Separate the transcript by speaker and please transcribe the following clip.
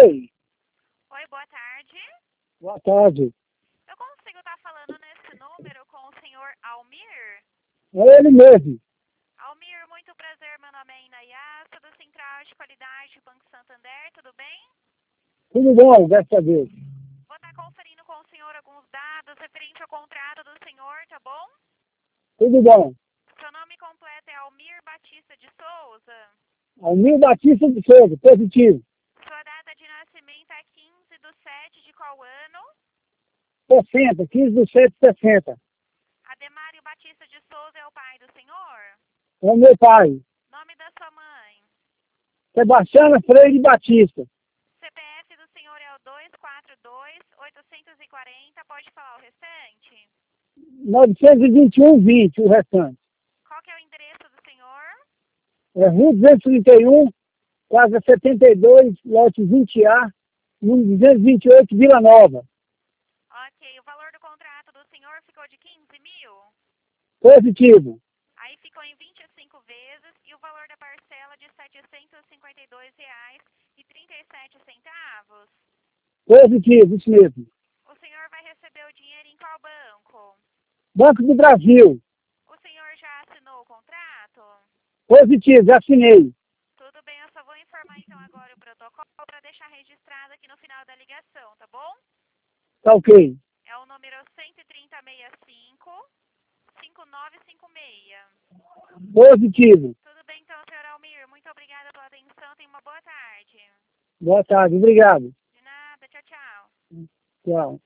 Speaker 1: Oi,
Speaker 2: Oi, boa tarde.
Speaker 1: boa tarde.
Speaker 2: Eu consigo estar falando nesse número com o senhor Almir?
Speaker 1: É ele mesmo.
Speaker 2: Almir, muito prazer. Meu nome é Inayá, sou do Central de Qualidade Banco Santander, tudo bem?
Speaker 1: Tudo bom, graças a Deus.
Speaker 2: Vou estar conferindo com o senhor alguns dados referente ao contrato do senhor, tá bom?
Speaker 1: Tudo bom.
Speaker 2: Seu nome completo é Almir Batista de Souza.
Speaker 1: Almir Batista de Souza, positivo.
Speaker 2: Sua data de nascimento é 15/7 de qual ano?
Speaker 1: 60, 15/7/60.
Speaker 2: Ademário Batista de Souza é o pai do senhor?
Speaker 1: É o meu pai,
Speaker 2: Nome da sua mãe?
Speaker 1: Sebastiana Freire Batista.
Speaker 2: CPF do senhor é o 242-840, pode falar o restante?
Speaker 1: 921,20, o restante.
Speaker 2: Qual que é o endereço do senhor?
Speaker 1: É Rua 231, Casa 72, lote 20A, número 228, Vila Nova.
Speaker 2: Ok, o valor do contrato do senhor ficou de 15 mil?
Speaker 1: Positivo.
Speaker 2: Aí ficou em 25 vezes e o valor da parcela de R$ 752,37.
Speaker 1: Positivo, isso mesmo.
Speaker 2: O senhor vai receber o dinheiro em qual banco?
Speaker 1: Banco do Brasil.
Speaker 2: O senhor já assinou o contrato?
Speaker 1: Positivo, já assinei.
Speaker 2: Tudo bem, eu só vou informar então agora o protocolo para deixar registrado aqui no final da ligação, tá bom?
Speaker 1: Tá ok.
Speaker 2: É o número 13065-5956.
Speaker 1: Positivo.
Speaker 2: Tudo bem então, senhor Almir. Muito obrigada pela atenção. Tenha uma boa tarde.
Speaker 1: Boa tarde, obrigado.
Speaker 2: De nada. Tchau, tchau.
Speaker 1: Tchau.